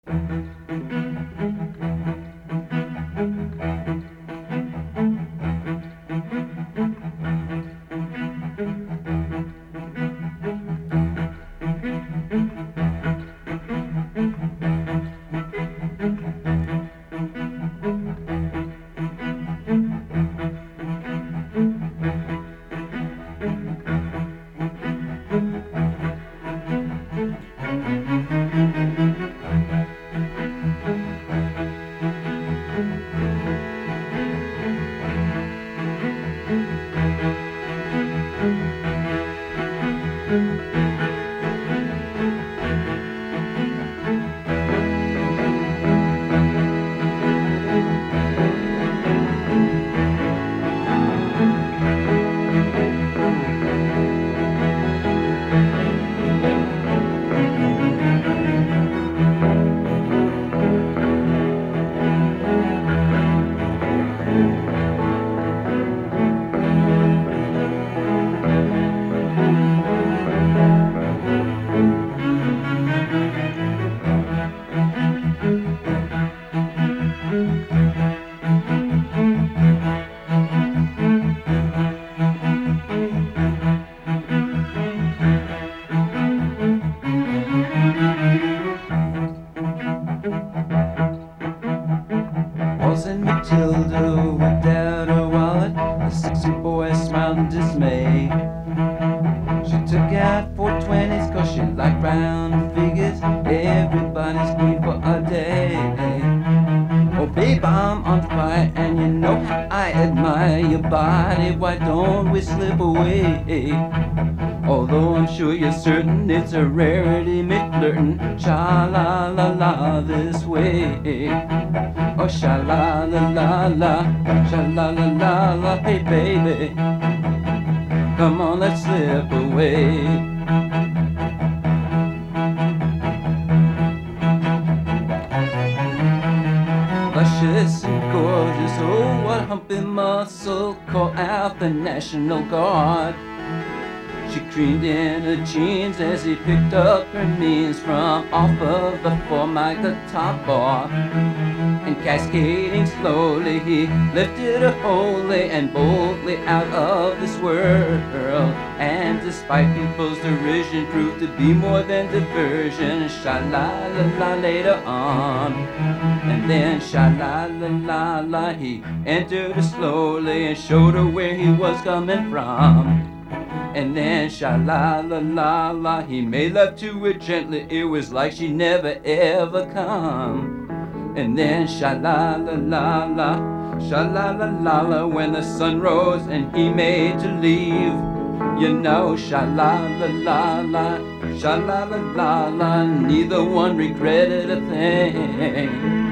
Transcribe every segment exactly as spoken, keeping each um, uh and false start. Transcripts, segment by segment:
Walls and Matilda without her wallet. The sexy boy smiled in dismay. She took out four twenties cause she liked round figures. Everybody's queen for a day. Oh babe, I'm on fire and you know I admire your body. Why don't we slip away? Although I'm sure you're certain it's a rarity, me flirting, sha-la-la-la this way. Oh, sha-la-la-la-la, sha-la-la-la-la, hey baby, come on, let's slip away. Luscious and gorgeous, oh, what humping muscle, call out the National Guard. She creamed in her jeans as he picked up her means from off of the Formica top bar. And cascading slowly, he lifted her wholly and boldly out of this world. And despite people's derision, proved to be more than diversion. Sha-la-la-la later on. And then sha-la-la-la-la, he entered her slowly and showed her where he was coming from. And then sha-la-la-la-la, he made love to her gently. It was like she never ever come. And then sha-la-la-la-la, sha-la-la-la-la, when the sun rose and he made to leave. You know, sha-la-la-la-la, sha-la-la-la-la, neither one regretted a thing.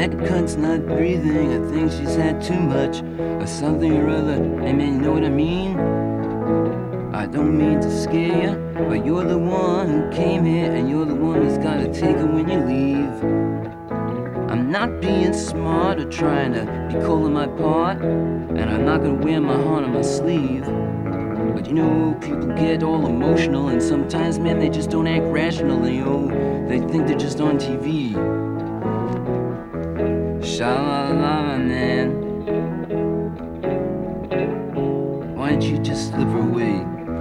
That cunt's not breathing, I think she's had too much or something or other. Hey man, you know what I mean? I don't mean to scare you, but you're the one who came here, and you're the one who's gotta take her when you leave. I'm not being smart or trying to be calling my part, and I'm not gonna wear my heart on my sleeve. But you know, people get all emotional, and sometimes, man, they just don't act rational, you know, they think they're just on T V. Sha-la-la, man. Why don't you just slip her away?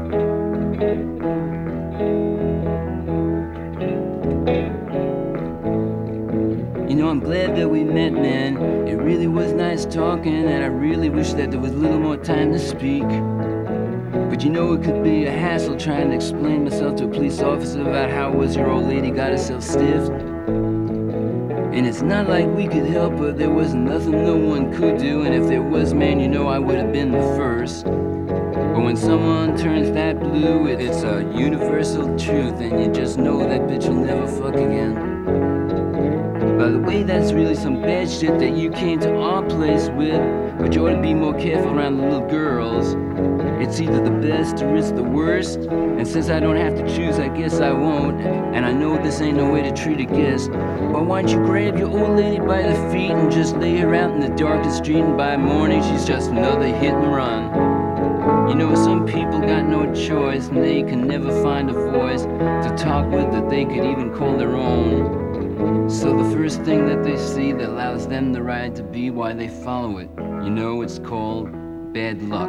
You know, I'm glad that we met, man. It really was nice talking, and I really wish that there was a little more time to speak. But you know, it could be a hassle trying to explain myself to a police officer about how it was your old lady got herself stiffed. And it's not like we could help her, there was nothing no one could do, and if there was, man, you know I would have been the first. But when someone turns that blue, it, it's a universal truth, and you just know that bitch will never fuck again. By the way, that's really some bad shit that you came to our place with, but you ought to be more careful around the little girls. It's either the best or it's the worst, and since I don't have to choose, I guess I won't. And I know this ain't no way to treat a guest, but why don't you grab your old lady by the feet and just lay her out in the darkest street, and by morning she's just another hit and run. You know, some people got no choice, and they can never find a voice to talk with that they could even call their own. So the first thing that they see that allows them the right to be, why they follow it. You know, it's called bad luck.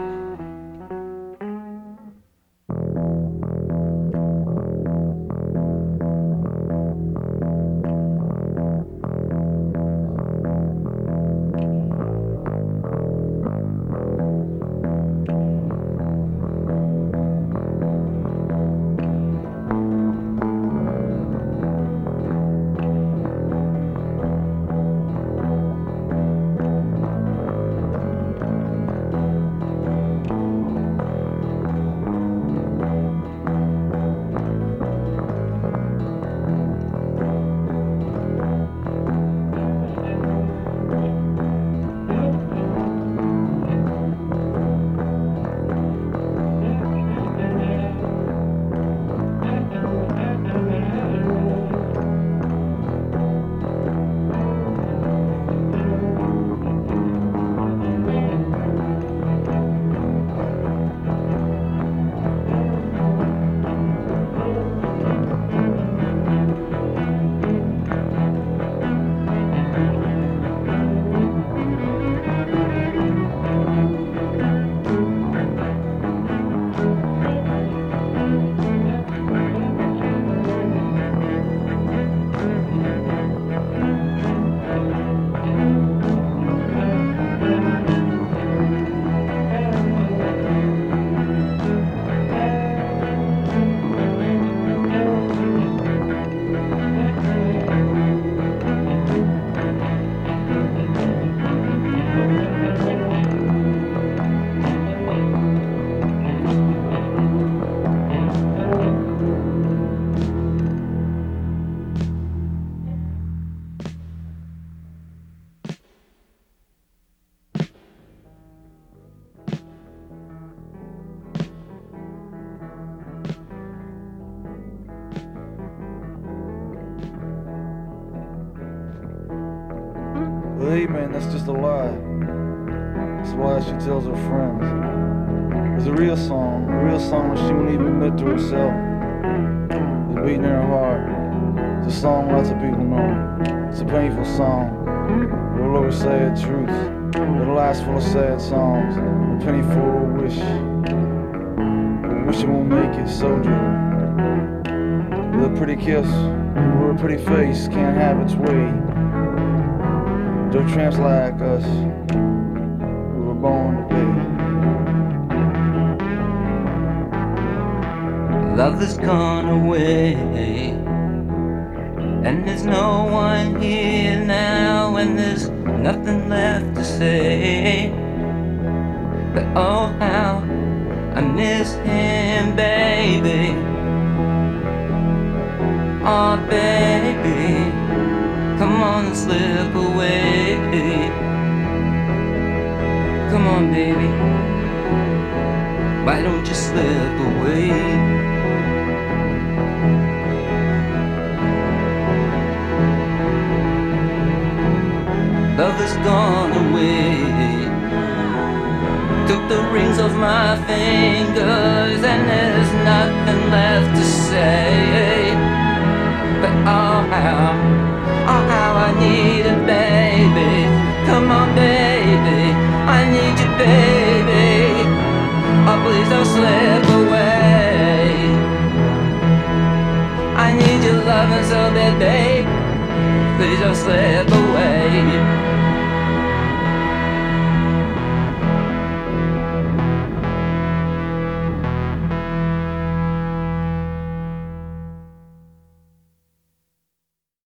Hey man, that's just a lie. That's why she tells her friends. It's a real song, a real song that she won't even admit to herself. It's beating in her heart. It's a song lots of people know. It's a painful song. It'll always say the truth. It'll last full of sad songs. A penny for a wish. A wish it won't make it, soldier. With a pretty kiss or a pretty face can't have its way. They're tramps like us, we were born to pay. Love has gone away, and there's no one here now, and there's nothing left to say. But oh how I miss him, baby. Oh baby, come on. on and slip away. Come on, baby, why don't you slip away? Love has gone away, took the rings off my fingers, and there's nothing left to say. But oh how, oh how I need it, baby. Come on, baby, I need you, baby. Oh, please don't slip away. I need your loving so bad, babe. Please don't slip away.